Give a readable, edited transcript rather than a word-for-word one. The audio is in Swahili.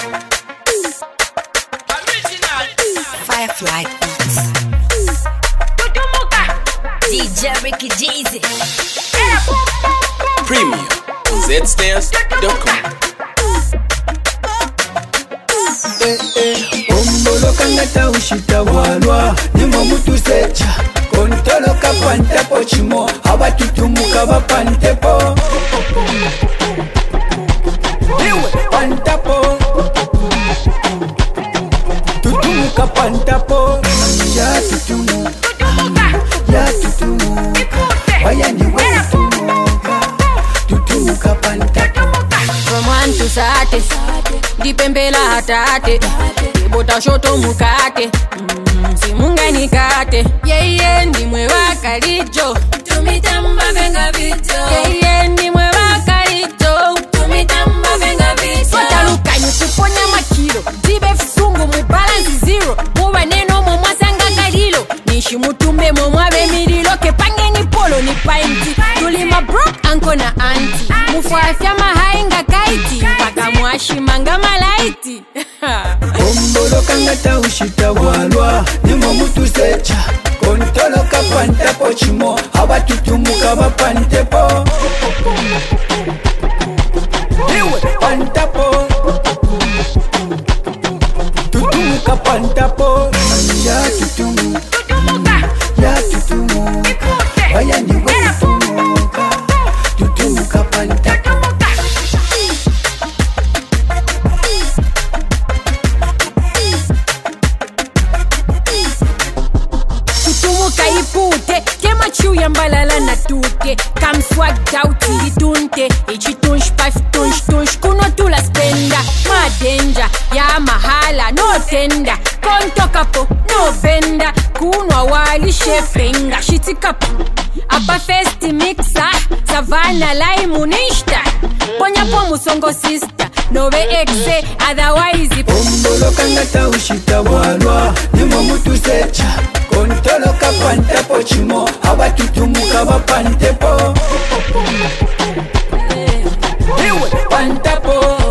Firefly Beats. DJ Ricky Jeezy. Premium ZStairs.com. Ombolo kangata ushita walwa Nimo mutu secha Kontolo kapante po chimo Hawa tutumuka wapante po Panta po Tutumuka panta po Ya tutumuka Ya tutumuka Waya ni we tutumuka Tutumuka panta From 1 to Sate Dipembela hatate Bota shoto mukate Simunga nikate Yeye ndimwe wakalijo Tumitamba venga vito Yeye ndimwe wakalijo Tumitamba venga vito Swata lukanyu tuponya makilo Dibe fisungu mubalansi zero Muwa neno mumwasanga kalilo Nishi mutumbe mumwabe mililo Kepange ni polo ni painti Tulima broke anko na anti Mufuafya mahainga kaiti Mpaka mwashimanga malaiti Ombolo kangata ushita walwa Nimo mutu secha Kontolo kapanta po chimo Hawa tutumuka wapante po Panta po Tutumuka panta po Ya tutumuka Ya tutumuka Waya ni we tutumuka Tutumuka panta po Tutumuka ipute Kema chuya mbalala na tuke Kam swag dauti litunte Ichi tunsh paf tunsh tunsh Kuno tula spenda Madenja ya mahala no tenda Konto kapo no venda Kunwa wali shefenga Shiti kapo Apa festi mixa Savana laimu nishta Ponya po musongo sister Nove exe otherwise Ombolo kangata ushita walwa Nimo mutu secha Kontolo kapanta po chimo Hawa tutumuka wapante po Panta po